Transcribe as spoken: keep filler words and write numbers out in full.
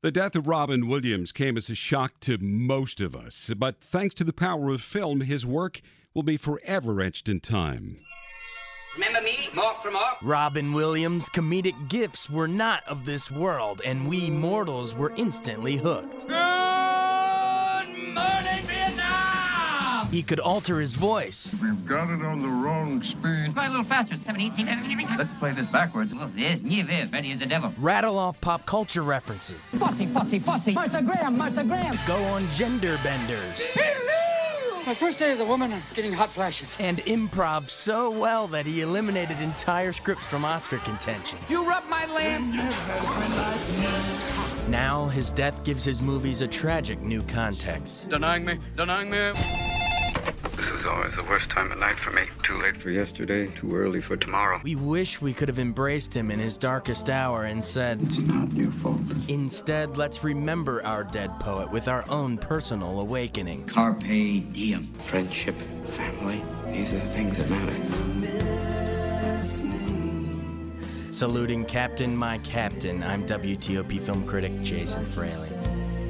The death of Robin Williams came as a shock to most of us, but thanks to the power of film, his work will be forever etched in time. Remember me, Mark from Mark? Robin Williams' comedic gifts were not of this world, and we mortals were instantly hooked. Good morning, Vietnam! He could alter his voice. We've got it on the wrong speed. Try a little faster. Let's play this backwards. Look, this, you this, ready as the devil. Rattle off pop culture references. Fussy, fussy, fussy. Martha Graham, Martha Graham. Go on gender benders. My first day as a woman, I'm getting hot flashes. And improv so well that he eliminated entire scripts from Oscar contention. You rub my lamp. Now his death gives his movies a tragic new context. Denying me, denying me. This is always the worst time of night for me. Too late for yesterday, too early for tomorrow. We wish we could have embraced him in his darkest hour and said, It's not your fault. instead, let's remember our dead poet with our own personal awakening. Carpe diem. Friendship, family, these are the things that matter. Saluting Captain, my captain, I'm W T O P film critic Jason Fraley.